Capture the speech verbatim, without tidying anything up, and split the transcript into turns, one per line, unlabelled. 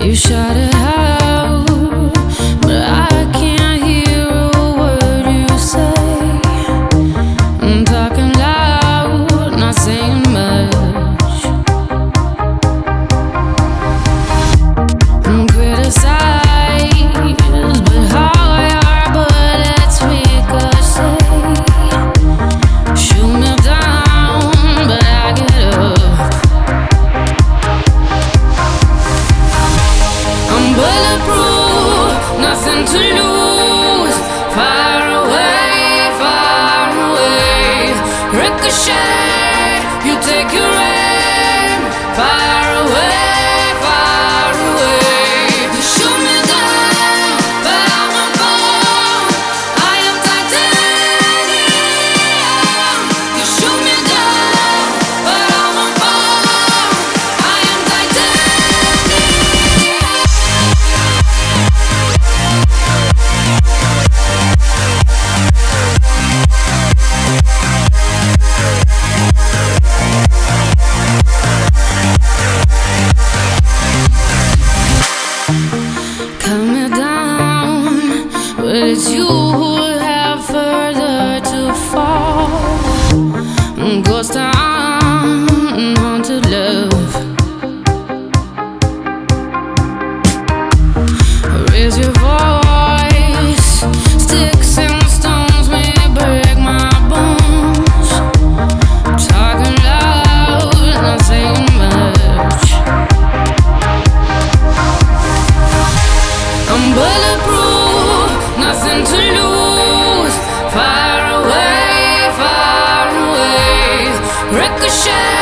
You shot it out, but I can't hear a word you say. I'm talking loud, not saying much. I'm criticized, but how your bullets ricochet. Shoot me down, but I get up. I'm bulletproof, nothing to lose. Far away, far away. Ricochet, you take your aim. Far away, far away. You shoot me down, but I won't fall. I am titanium. You shoot me down, but I won't fall. I am titanium. Cut me down, but it's you who have further to fall. Ghost town, haunted love. Raise your voice, sticks and stones may break my bones. Talking loud, not saying much. I'm bulletproof, nothing to lose. Far away, far away. Ricochet.